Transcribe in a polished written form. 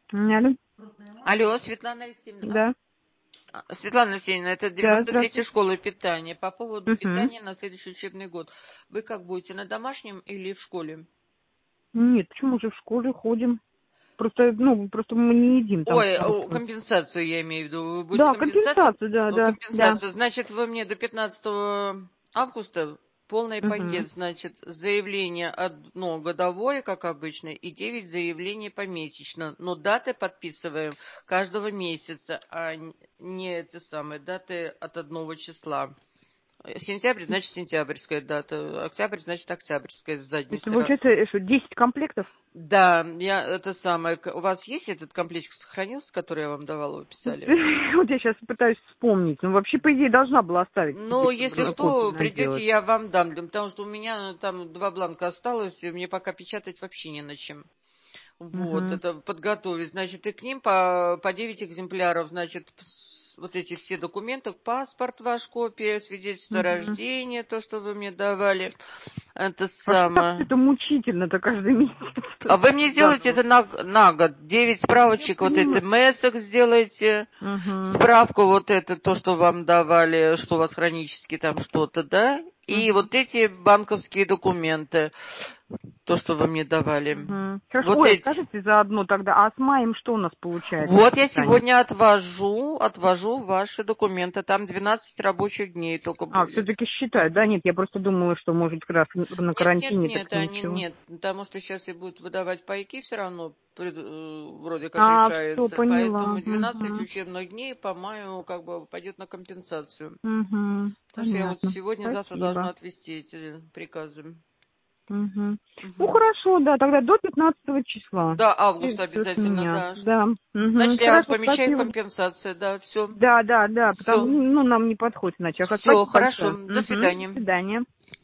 Алло, Алло, Светлана Алексеевна. да, Светлана Алексеевна, это да, 93-я здравствуйте. школа питания. По поводу Угу. питания на следующий учебный год. Вы как будете, на домашнем или в школе? Нет, почему же в школе ходим? Просто мы не едим там Ой, продуктов. компенсацию я имею в виду. Вы будете Да, компенсацию, да. компенсацию. Значит, вы мне до 15 августа полный Угу. пакет, значит, заявление одно годовое, как обычно, и 9 заявлений помесячно. Но даты подписываем каждого месяца, а не это самое, даты от одного числа. Сентябрь, значит, сентябрьская дата. Октябрь, значит, октябрьская с То задней есть, стороны. получается, что, 10 комплектов? Да, я это самое. У вас есть этот комплектик сохранился, который я вам давала, вы писали? Вот я сейчас пытаюсь вспомнить. Ну, вообще, по идее, должна была оставить Ну, себе, если чтобы копию что, придете, наделать. я вам дам, потому что у меня там 2 бланка осталось, и мне пока печатать вообще не на чем. Вот, Угу. это подготовить. Значит, и к ним по 9 экземпляров, значит, вот эти все документы, паспорт ваш, копия, свидетельство о Угу. рождении, то, что вы мне давали, это А что так самое. это мучительно-то каждый месяц А вы мне сделаете заново? это на год. 9 Я справочек, вот это понимаю. МСок сделайте, Угу. справку вот это, то, что вам давали, что у вас хронически там что-то, да? И Угу. вот эти банковские документы, то, что вы мне давали. Угу. Хорошо. Вот Ой, эти. скажите заодно тогда, а с маем что у нас получается по Вот я питанию? сегодня отвожу ваши документы. Там 12 рабочих дней только А, будет. все-таки считают, да? Нет, я просто думала, что, может, как раз на Нет, нет, карантине, так нет, они ничего. нет, потому что сейчас и будут выдавать пайки все равно, вроде как А, все, решается. поняла. Поэтому 12 Угу. учебных дней по маю как бы пойдет на компенсацию. Угу. Так что я вот Понятно. сегодня-завтра должна Спасибо. отвести эти приказы. Угу. Ну, Мгм. хорошо, да, тогда до 15 числа. До И августа всё с обязательно, меня. да. Да. Угу. Значит, я вас Хорошо, помечаю спасибо. компенсация, да, все. Да, потому Все, ну, нам не подходит иначе. Ага, все, спасибо хорошо, большое. до Угу. До свидания. свидания.